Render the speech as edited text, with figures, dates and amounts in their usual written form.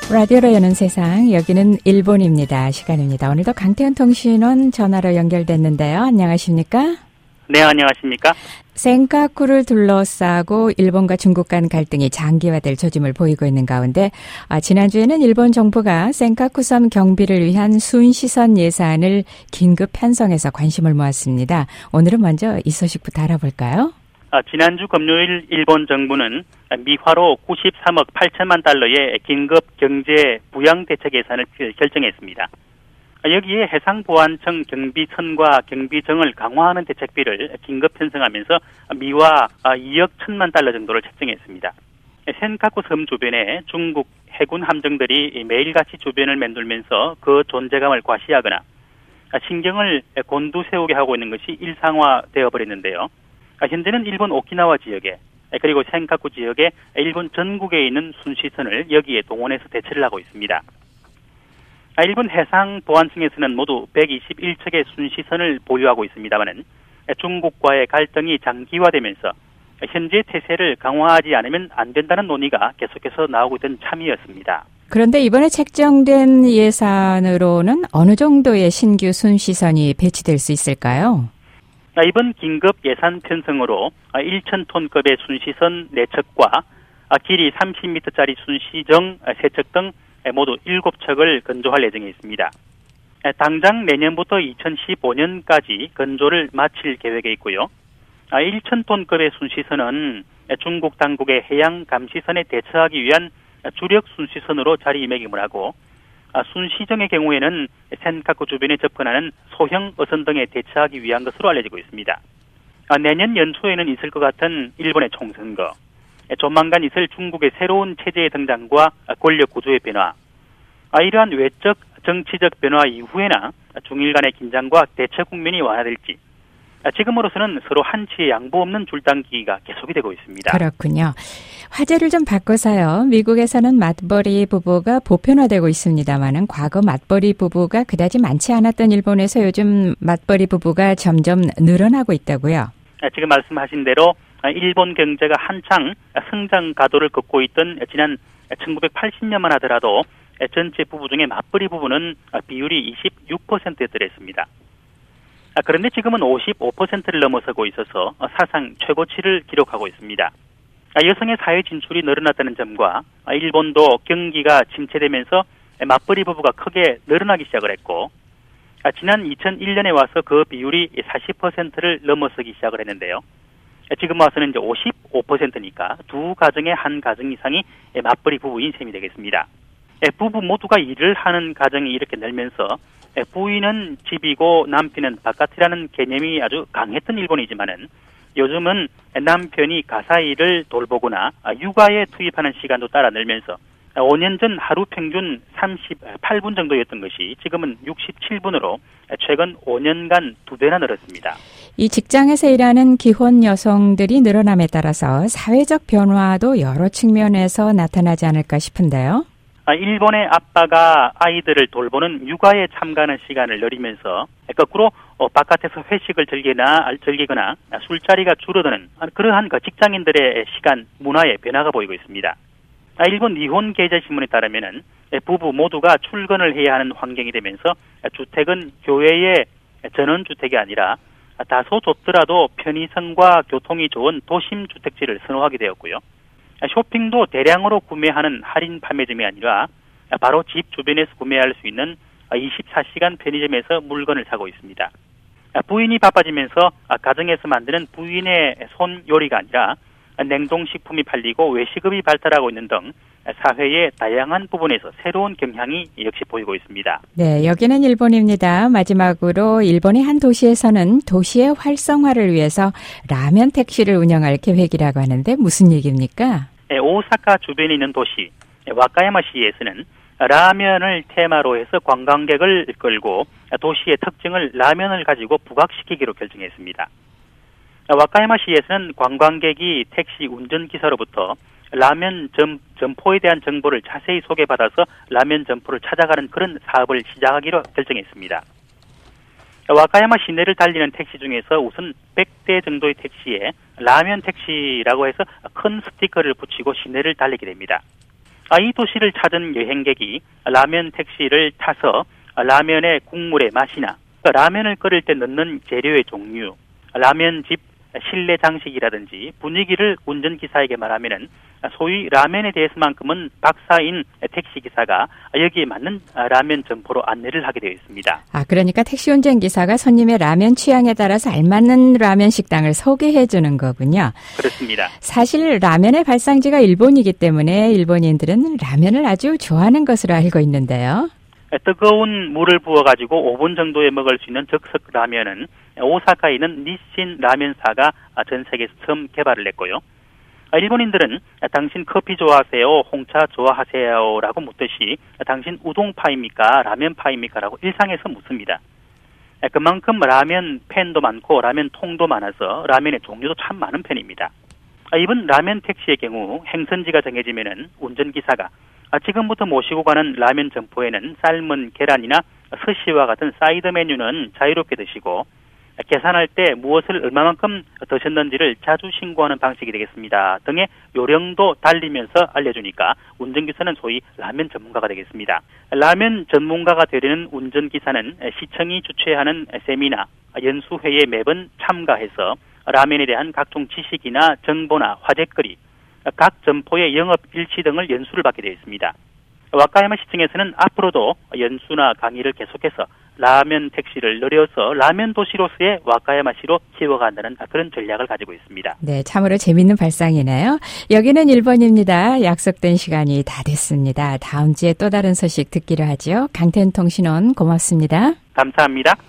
라디오로 여는 세상, 여기는 일본입니다. 시간입니다. 오늘도 강태현 통신원 전화로 연결됐는데요. 안녕하십니까? 네, 안녕하십니까? 센카쿠를 둘러싸고 일본과 중국 간 갈등이 장기화될 조짐을 보이고 있는 가운데 지난주에는 일본 정부가 센카쿠 섬 경비를 위한 순시선 예산을 긴급 편성해서 관심을 모았습니다. 오늘은 먼저 이 소식부터 알아볼까요? 지난주 금요일 일본 정부는 미화로 93억 8천만 달러의 긴급 경제 부양 대책 예산을 결정했습니다. 여기에 해상보안청 경비선과 경비정을 강화하는 대책비를 긴급 편성하면서 미화 2억 1천만 달러 정도를 책정했습니다. 센카쿠 섬 주변에 중국 해군 함정들이 매일같이 주변을 맴돌면서 그 존재감을 과시하거나 신경을 곤두세우게 하고 있는 것이 일상화되어 버렸는데요. 현재는 일본 오키나와 지역에 그리고 센카쿠 지역에 일본 전국에 있는 순시선을 여기에 동원해서 대처를 하고 있습니다. 일본 해상보안청에서는 모두 121척의 순시선을 보유하고 있습니다만 중국과의 갈등이 장기화되면서 현재 태세를 강화하지 않으면 안 된다는 논의가 계속해서 나오고 있던 참이었습니다. 그런데 이번에 책정된 예산으로는 어느 정도의 신규 순시선이 배치될 수 있을까요? 이번 긴급 예산 편성으로 1,000톤급의 순시선 4척과 길이 30m짜리 순시정 3척 등 모두 7척을 건조할 예정에 있습니다. 당장 내년부터 2015년까지 건조를 마칠 계획에 있고요. 1,000톤급의 순시선은 중국 당국의 해양 감시선에 대처하기 위한 주력 순시선으로 자리매김을 하고 순시정의 경우에는 센카쿠 주변에 접근하는 소형 어선 등에 대처하기 위한 것으로 알려지고 있습니다. 내년 연초에는 있을 것 같은 일본의 총선거, 조만간 있을 중국의 새로운 체제의 등장과 권력 구조의 변화, 이러한 외적 정치적 변화 이후에나 중일 간의 긴장과 대처 국면이 완화될지 지금으로서는 서로 한치의 양보 없는 줄당기가 계속이 되고 있습니다. 그렇군요. 화제를 좀 바꿔서요. 미국에서는 맞벌이 부부가 보편화되고 있습니다만은 과거 맞벌이 부부가 그다지 많지 않았던 일본에서 요즘 맞벌이 부부가 점점 늘어나고 있다고요. 지금 말씀하신 대로 일본 경제가 한창 성장 가도를 걷고 있던 지난 1980년만 하더라도 전체 부부 중에 맞벌이 부부는 비율이 26%였더랬습니다. 그런데 지금은 55%를 넘어서고 있어서 사상 최고치를 기록하고 있습니다. 여성의 사회 진출이 늘어났다는 점과 일본도 경기가 침체되면서 맞벌이 부부가 크게 늘어나기 시작을 했고 지난 2001년에 와서 그 비율이 40%를 넘어서기 시작을 했는데요. 지금 와서는 이제 55%니까 두 가정의 한 가정 이상이 맞벌이 부부인 셈이 되겠습니다. 부부 모두가 일을 하는 가정이 이렇게 늘면서 부인은 집이고 남편은 바깥이라는 개념이 아주 강했던 일본이지만은 요즘은 남편이 가사 일을 돌보거나 육아에 투입하는 시간도 따라 늘면서 5년 전 하루 평균 38분 정도였던 것이 지금은 67분으로 최근 5년간 2배나 늘었습니다. 이 직장에서 일하는 기혼 여성들이 늘어남에 따라서 사회적 변화도 여러 측면에서 나타나지 않을까 싶은데요. 일본의 아빠가 아이들을 돌보는 육아에 참가하는 시간을 늘리면서 거꾸로 바깥에서 회식을 즐기거나 술자리가 줄어드는 그러한 직장인들의 시간 문화의 변화가 보이고 있습니다. 일본 니혼 게이자신문에 따르면은 부부 모두가 출근을 해야 하는 환경이 되면서 주택은 교외의 전원주택이 아니라 다소 좁더라도 편의성과 교통이 좋은 도심 주택지를 선호하게 되었고요. 쇼핑도 대량으로 구매하는 할인 판매점이 아니라 바로 집 주변에서 구매할 수 있는 24시간 편의점에서 물건을 사고 있습니다. 부인이 바빠지면서 가정에서 만드는 부인의 손 요리가 아니라 냉동식품이 팔리고 외식업이 발달하고 있는 등 사회의 다양한 부분에서 새로운 경향이 역시 보이고 있습니다. 네, 여기는 일본입니다. 마지막으로 일본의 한 도시에서는 도시의 활성화를 위해서 라면 택시를 운영할 계획이라고 하는데 무슨 얘기입니까? 오사카 주변에 있는 도시 와카야마시에서는 라면을 테마로 해서 관광객을 끌고 도시의 특징을 라면을 가지고 부각시키기로 결정했습니다. 와카야마시에서는 관광객이 택시 운전기사로부터 라면 점포에 대한 정보를 자세히 소개받아서 라면 점포를 찾아가는 그런 사업을 시작하기로 결정했습니다. 와카야마 시내를 달리는 택시 중에서 우선 100대 정도의 택시에 라면 택시라고 해서 큰 스티커를 붙이고 시내를 달리게 됩니다. 이 도시를 찾은 여행객이 라면 택시를 타서 라면의 국물의 맛이나 라면을 끓일 때 넣는 재료의 종류, 라면집 실내 장식이라든지 분위기를 운전기사에게 말하면은 소위 라면에 대해서만큼은 박사인 택시기사가 여기에 맞는 라면 점포로 안내를 하게 되어 있습니다. 그러니까 택시 운전기사가 손님의 라면 취향에 따라서 알맞는 라면 식당을 소개해 주는 거군요. 그렇습니다. 사실 라면의 발상지가 일본이기 때문에 일본인들은 라면을 아주 좋아하는 것으로 알고 있는데요. 뜨거운 물을 부어가지고 5분 정도에 먹을 수 있는 적석 라면은 오사카에 있는 니신 라면사가 전 세계에서 처음 개발을 했고요. 일본인들은 당신 커피 좋아하세요? 홍차 좋아하세요? 라고 묻듯이 당신 우동파입니까? 라면파입니까? 라고 일상에서 묻습니다. 그만큼 라면 팬도 많고 라면 통도 많아서 라면의 종류도 참 많은 편입니다. 이번 라면 택시의 경우 행선지가 정해지면은 운전기사가 지금부터 모시고 가는 라면 점포에는 삶은 계란이나 스시와 같은 사이드 메뉴는 자유롭게 드시고 계산할 때 무엇을 얼마만큼 드셨는지를 자주 신고하는 방식이 되겠습니다. 등의 요령도 달리면서 알려주니까 운전기사는 소위 라면 전문가가 되겠습니다. 라면 전문가가 되려는 운전기사는 시청이 주최하는 세미나, 연수회에 매번 참가해서 라면에 대한 각종 지식이나 정보나 화제거리, 각 점포의 영업 일치 등을 연수를 받게 되어 있습니다. 와카야마 시청에서는 앞으로도 연수나 강의를 계속해서 라면 택시를 늘려서 라면 도시로서의 와카야마시로 키워간다는 그런 전략을 가지고 있습니다. 네, 참으로 재미있는 발상이네요. 여기는 1번입니다. 약속된 시간이 다 됐습니다. 다음 주에 또 다른 소식 듣기로 하죠. 강태훈 통신원 고맙습니다. 감사합니다.